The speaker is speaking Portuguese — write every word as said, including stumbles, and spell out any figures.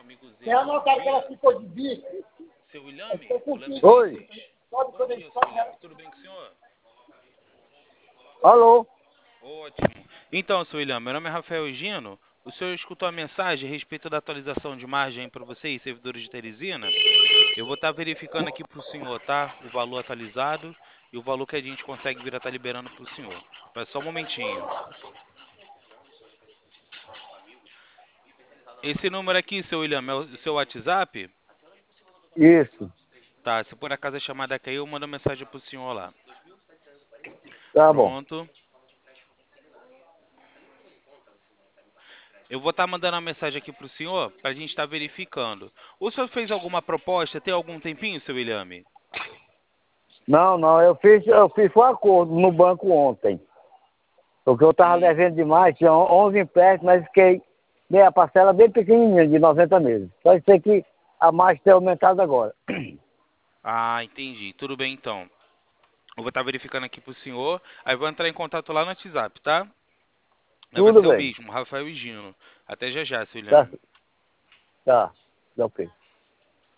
Tem anotado que ela ficou de bico. Seu Williame, o Williame Oi. Menezes. Bom dia, seu Williame. Tudo bem com o senhor? Alô? Ótimo. Então, seu William, meu nome é Rafael Gino. O senhor escutou a mensagem a respeito da atualização de margem para vocês, servidores de Teresina? Eu vou estar verificando aqui para o senhor, tá? O valor atualizado e o valor que a gente consegue vir a estar liberando para o senhor. Mas só um momentinho. Esse número aqui, seu William, é o seu WhatsApp? Isso. Tá, se por acaso a chamada caiu, eu mando mensagem para o senhor lá. Tá bom. Pronto. Eu vou estar mandando uma mensagem aqui para o senhor, para a gente estar verificando. O senhor fez alguma proposta? Tem algum tempinho, seu William? Não, não, eu fiz, eu fiz um acordo no banco ontem. Porque eu estava Hum. devendo demais, tinha onze empréstimos, mas fiquei meia parcela bem pequenininha, de noventa meses. Só sei que a mais tem aumentado agora. Ah, entendi. Tudo bem, então. Eu vou estar verificando aqui pro senhor. Aí vou entrar em contato lá no WhatsApp, tá? Aí vai Tudo ser o bem. mesmo, Rafael e Gino. Até já já, seu Tá, William. tá, tá ok.